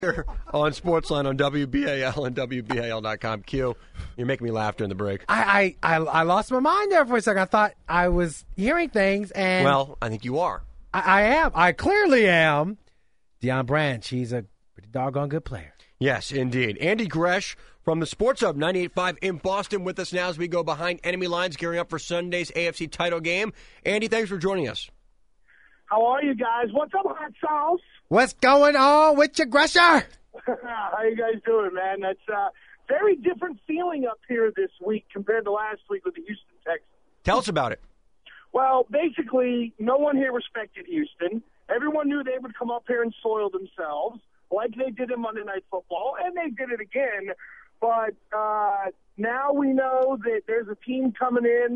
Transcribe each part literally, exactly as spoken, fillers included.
Here on Sportsline on W B A L and W B A L dot com. Q, you're making me laugh during the break. I, I, I, I lost my mind there for a second. I thought I was hearing things, and Well, I think you are. I, I am. I clearly am. Deion Branch, he's a pretty doggone good player. Yes, indeed. Andy Gresh from the Sports Hub ninety-eight point five in Boston with us now as we go behind enemy lines, gearing up for Sunday's A F C title game. Andy, thanks for joining us. How are you guys? What's up, hot sauce? What's going on with your Gresher? How you guys doing, man? That's a very different feeling up here this week compared to last week with the Houston Texans. Tell us about it. Well, basically, no one here respected Houston. Everyone knew they would come up here and soil themselves like they did in Monday Night Football, and they did it again. But uh, now we know that there's a team coming in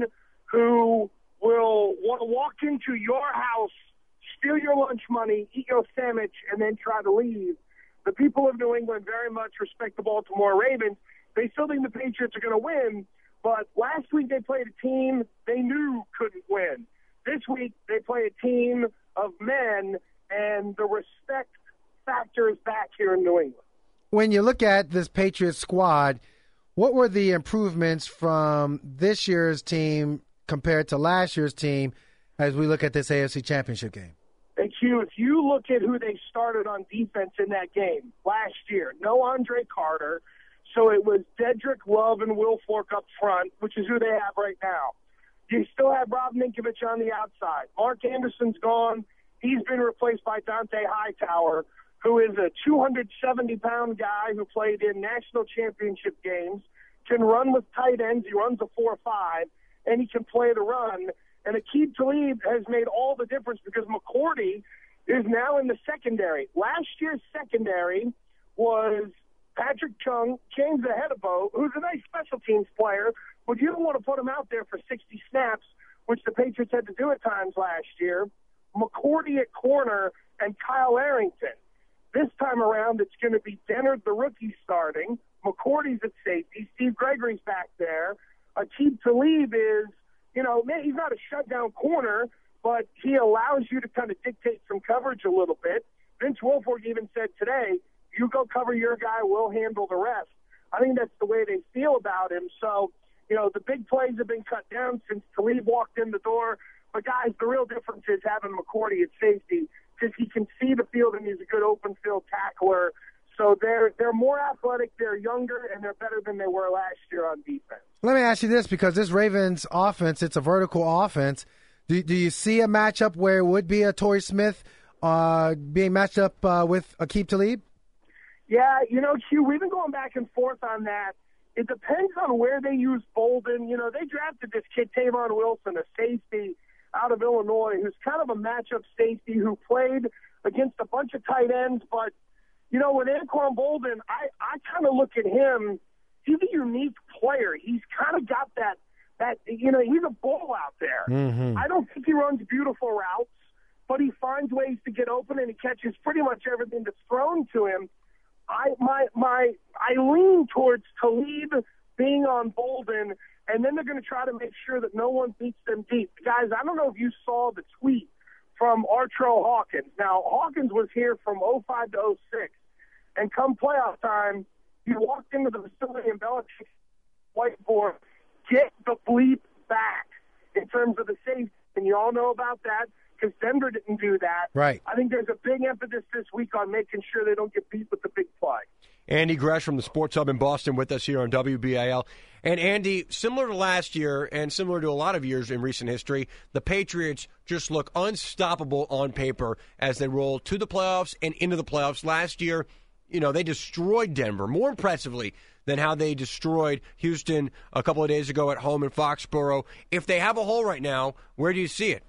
who will want to walk into your house, steal your lunch money, eat your sandwich, and then try to leave. The people of New England very much respect the Baltimore Ravens. They still think the Patriots are going to win, but last week they played a team they knew couldn't win. This week they play a team of men, and the respect factor is back here in New England. When you look at this Patriots squad, what were the improvements from this year's team compared to last year's team as we look at this A F C Championship game? And Q, if you look at who they started on defense in that game last year, no Andre Carter, so it was Dedrick Love and Will Fork up front, which is who they have right now. You still have Rob Ninkovich on the outside. Mark Anderson's gone. He's been replaced by Dante Hightower, who is a two hundred seventy pound guy who played in national championship games, can run with tight ends. He runs a four five, and he can play the run. And Aqib Talib has made all the difference because McCourty is now in the secondary. Last year's secondary was Patrick Chung, James Ahedebo, who's a nice special teams player, but you don't want to put him out there for sixty snaps, which the Patriots had to do at times last year. McCourty at corner and Kyle Arrington. This time around, it's going to be Dennard, the rookie, starting. McCourty's at safety. Steve Gregory's back there. Aqib Talib is, you know, man, he's not a shutdown corner, but he allows you to kind of dictate some coverage a little bit. Vince Wilfork even said today, you go cover your guy, we'll handle the rest. I think that's the way they feel about him. So, you know, the big plays have been cut down since Talib walked in the door. But, guys, the real difference is having McCourty at safety because he can see the field and he's a good open field tackler. So they're they're more athletic, they're younger, and they're better than they were last year on defense. Let me ask you this, because this Ravens offense, it's a vertical offense. Do, do you see a matchup where it would be a Torrey Smith uh, being matched up uh, with Aqib Talib? Yeah, you know, Q, we've been going back and forth on that. It depends on where they use Bolden. You know, they drafted this kid, Tavon Wilson, a safety out of Illinois, who's kind of a matchup safety who played against a bunch of tight ends. But, you know, with Anquan Bolden, I, I kind of look at him, he's a unique player. He's kind of got that, that you know, he's a bull out there. Mm-hmm. I don't think he runs beautiful routes, but he finds ways to get open, and he catches pretty much everything that's thrown to him. I my my I lean towards Talib being on Bolden, and then they're going to try to make sure that no one beats them deep. Guys, I don't know if you saw the tweet from Artro Hawkins. Now, Hawkins was here from oh five to oh six, and come playoff time, he walked into the facility in Belichick's whiteboard, get the bleep back in terms of the safety, and you all know about that. Because Denver didn't do that. Right. I think there's a big emphasis this week on making sure they don't get beat with the big play. Andy Gresh from the Sports Hub in Boston with us here on W B A L. And Andy, similar to last year and similar to a lot of years in recent history, the Patriots just look unstoppable on paper as they roll to the playoffs and into the playoffs. Last year, you know, they destroyed Denver more impressively than how they destroyed Houston a couple of days ago at home in Foxborough. If they have a hole right now, where do you see it?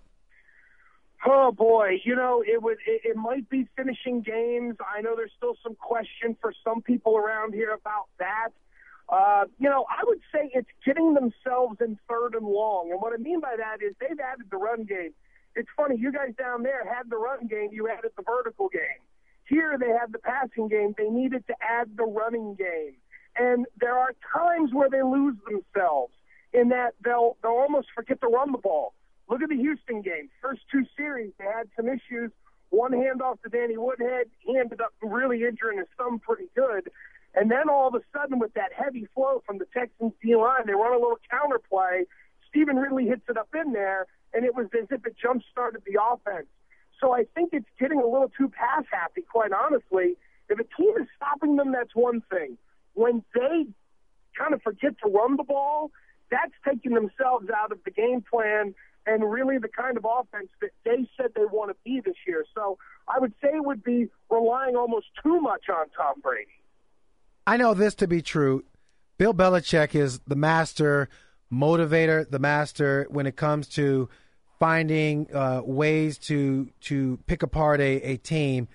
Oh, boy, you know, it would it, it might be finishing games. I know there's still some question for some people around here about that. Uh, you know, I would say it's getting themselves in third and long. And what I mean by that is they've added the run game. It's funny, you guys down there had the run game, you added the vertical game. Here they have the passing game. They needed to add the running game. And there are times where they lose themselves in that they'll they'll almost forget to run the ball. Look at the Houston game. First two series, they had some issues one handoff to Danny Woodhead. He ended up really injuring his thumb pretty good. And then all of a sudden, with that heavy flow from the Texans D-line, they run a little counter play. Stephen Ridley hits it up in there, and it was as if it jump-started the offense. So I think it's getting a little too pass-happy, quite honestly. If a team is stopping them, that's one thing. When they kind of forget to run the ball, that's taking themselves out of the game plan and really the kind of offense that they said they want to be this year. So I would say it would be relying almost too much on Tom Brady. I know this to be true. Bill Belichick is the master motivator, the master when it comes to finding uh, ways to to pick apart a, a team.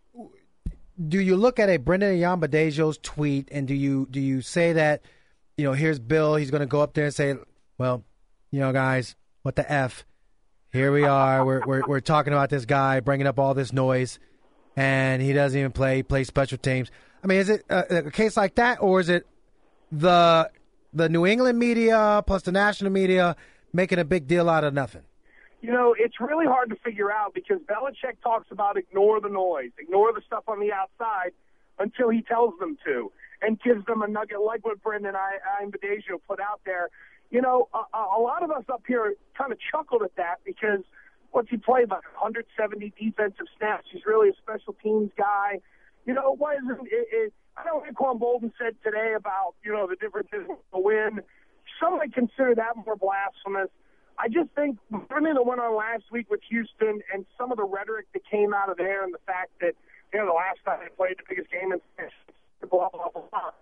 Do you look at a Brendan Yambadejo's tweet and do you do you say that, you know, here's Bill, he's going to go up there and say, well, you know, guys, what the F? Here we are. We're we're we're talking about this guy bringing up all this noise, and he doesn't even play play special teams. I mean, is it a, a case like that, or is it the the New England media plus the national media making a big deal out of nothing? You know, it's really hard to figure out because Belichick talks about ignore the noise, ignore the stuff on the outside until he tells them to, and gives them a nugget like what Brendan Iambadejo put out there. You know, a, a lot of us up here kind of chuckled at that because what's he play, about one hundred seventy defensive snaps? He's really a special teams guy. You know, why isn't it, it, I know Anquan Bolden said today about, you know, the differences in the win. Some might consider that more blasphemous. I just think everything that went on last week with Houston and some of the rhetoric that came out of there and the fact that, you know, the last time they played the biggest game in blah, blah, blah, blah.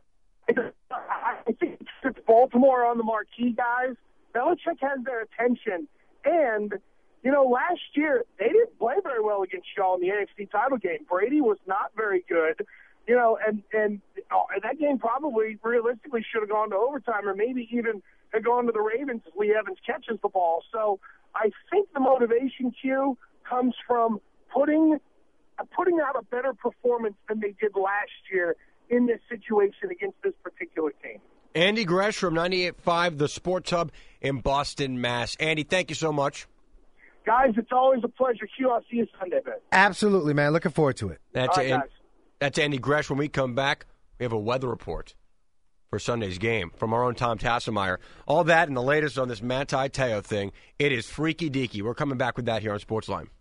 I think it's Baltimore on the marquee guys. Belichick has their attention. And, you know, last year they didn't play very well against y'all in the A F C title game. Brady was not very good. You know, and, and oh, that game probably realistically should have gone to overtime or maybe even had gone to the Ravens if Lee Evans catches the ball. So I think the motivation cue comes from putting putting out a better performance than they did last year in this situation against this particular team. Andy Gresh from ninety-eight point five, The Sports Hub in Boston, Mass. Andy, thank you so much. Guys, it's always a pleasure. Q, I'll see you Sunday, man. Absolutely, man. Looking forward to it. That's, All right, An- guys. that's Andy Gresh. When we come back, we have a weather report for Sunday's game from our own Tom Tassemeyer. All that and the latest on this Manti Te'o thing. It is freaky deaky. We're coming back with that here on Sportsline.